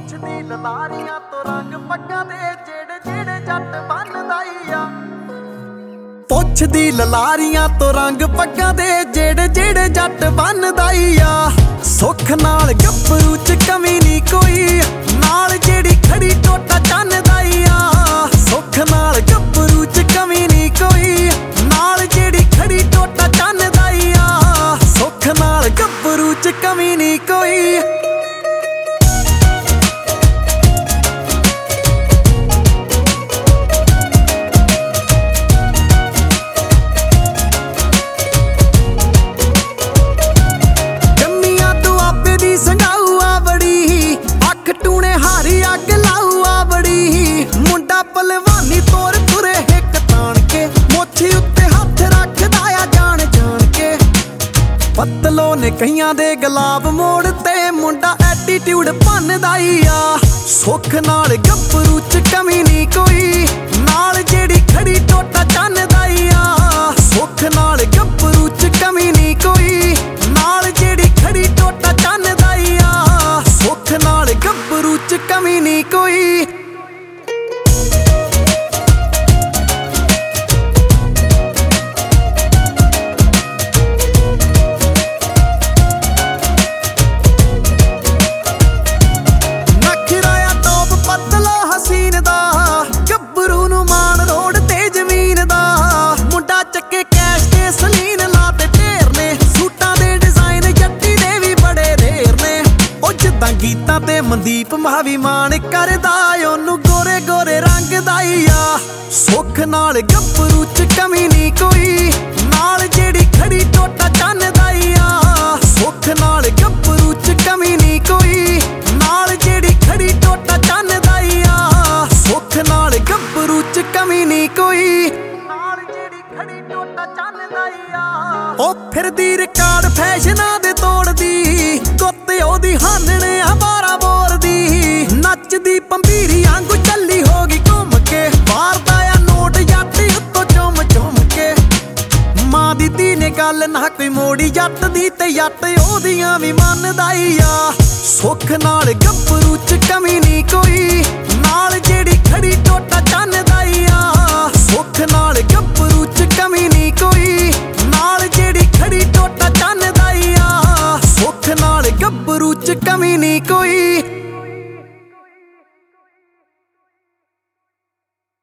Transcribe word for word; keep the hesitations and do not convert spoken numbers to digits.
ਪੁੱਛਦੀ ਲਲਾਰੀਆਂ ਤੋਂ ਰੰਗ ਪੱਗਾਂ ਦੇ ਜਿਹੜੇ ਜਿਹੜੇ ਜੱਟ ਬੰਨਦਾ ਈ ਆ। ਪੁੱਛਦੀ ਲਲਾਰੀਆਂ ਤੋਂ ਰੰਗ ਪੱਗਾਂ ਦੇ ਜਿਹੜੇ ਜਿਹੜੇ ਜੱਟ ਬੰਨਦਾ ਈ ਆ। ਸੁੱਖ ਨਾਲ ਗੱਭਰੂ ਚ ਕਮੀ ਨੀ ਕੋਈ, ਨਾਲ ਜਿਹੜੀ ਖੜੀ ਟੋਟਾ ਚੰਨਦਾ ਈ ਆ। ਸੁੱਖ ਨਾਲ ਗੱਭਰੂ ਚ ਕਮੀ ਨੀ ਕੋਈ, ਨਾਲ ਜਿਹੜੀ ਖੜੀ ਟੋਟਾ ਚੰਨਦਾ ਈ ਆ। ਸੁੱਖ ਨਾਲ ਗੱਭਰੂ ਚ ਕਮੀ ਨੀ ਕੋਈ। ਭਲਵਾਨੀ ਤੋਰ ਤੁਰੇ ਹਿੱਕ ਤਾਣ ਕੇ, ਮੋਛੀ ਉੱਤੇ ਹੱਥ ਰੱਖਦਾ ਆ ਜਾਣ ਜਾਣ ਕੇ। ਪਤਲੋ ਨੇ ਕਈਆਂ ਦੇ ਗੁਲਾਬ ਮੋੜ ਤੇ, ਮੁੰਡਾ ਐਟੀਟਿਊਡ ਭੰਨਦਾ ਈ ਆ। ਸੁੱਖ ਨਾਲ ਗੱਭਰੂ ਚ ਕਮੀ ਨੀ ਕੋਈ, ਨਾਲ ਜਿਹੜੀ ਖੜੀ ਟੋਟਾ ਚੰਨਦਾ ਈ ਆ। ਸੁੱਖ ਨਾਲ ਗੱਭਰੂ ਚ ਕਮੀ ਨੀ ਕੋਈ, ਨਾਲ ਜਿਹੜੀ ਖੜੀ ਟੋਟਾ ਚੰਨਦਾ ਈ ਆ। ਸੁੱਖ ਨਾਲ ਗੱਭਰੂ ਚ ਕਮੀ ਨੀ ਕੋਈ। ਚੱਕੇ ਕੈਸ਼ ਤੇ ਸਲੀਨ ਲਾ ਤੇ ਢੇਰ ਨੇ, ਸੂਟਾਂ ਦੇ ਡਿਜ਼ਾਈਨ ਜੱਟੀ ਦੇ ਵੀ ਬੜੇ ਢੇਰ ਨੇ। ਉਹ ਜਿੱਦਾਂ ਗੀਤਾਂ ਤੇ ਮਨਦੀਪ ਮਾਵੀ ਮਾਣ ਕਰਦਾ, ਉਹਨੂੰ ਗੋਰੇ ਗੋਰੇ ਰੰਗ ਦਾ ਈ ਆ। ਸੁੱਖ ਨਾਲ ਗੱਭਰੂ ਚ ਕਮੀ ਨੀ ਕੋਈ, ਨਾਲ ਜਿਹੜੀ ਖੜੀ ਟੋਟਾ ਚੰਨਦਾ ਈ ਆ। ਸੁੱਖ ਨਾਲ ਗੱਭਰੂ ਚ ਕਮੀ ਨੀ ਕੋਈ, ਨਾਲ ਜਿਹੜੀ ਖੜੀ ਟੋਟਾ ਚੰਨਦਾ ਈ ਆ। ਸੁੱਖ ਨਾਲ ਗੱਭਰੂ ਚ ਕਮੀ ਨੀ ਕੋਈ। ਉਹ ਫਿਰਦੀ ਰਿਕਾਰਡ ਫੈਸ਼ਨਾਂ ਦੇ ਤੋੜਦੀ, ਗੁੱਤ ਉਹਦੀ ਹਾਨਣੇ ਆ ਬਾਰਾਂ ਬੋਰ ਦੀ। ਨੱਚਦੀ ਪੰਬੀਰੀ ਵਾਂਗੂ ਚੱਲੀ ਹੋ ਗਈ ਘੁੰਮ ਕੇ, ਮਾਰਦਾ ਆ ਨੋਟ ਜੱਟ ਉੱਤੋਂ ਚੁੰਮ ਚੁੰਮ ਕੇ। ਮਾਂ ਦੀ ਧੀ ਨੇ ਗੱਲ ਨਾ ਕੋਈ ਮੋੜੀ ਜੱਟ ਦੀ, ਤੇ ਜੱਟ ਉਹਦੀਆਂ ਵੀ ਮੰਨਦਾ ਈ ਆ। ਸੁੱਖ ਨਾਲ ਗੱਭਰੂ ਚ ਕਮੀ ਨੀ ਕੋਈ, ਨਾਲ ਜਿਹੜੀ ਖੜੀ ਟੋਟਾ ਚੰਨਦਾ ਈ ਆ। ਸੁੱਖ ਨਾਲ ਗੱਭਰੂ ਚ ਕਮੀ ਨੀ ਕੋਈ, ਨਾਲ ਜਿਹੜੀ ਖੜੀ ਟੋਟਾ ਚੰਨਦਾ ਈ ਆ। ਸੁੱਖ ਨਾਲ ਗੱਭਰੂ ਚ ਕਮੀ ਨੀ ਕੋਈ।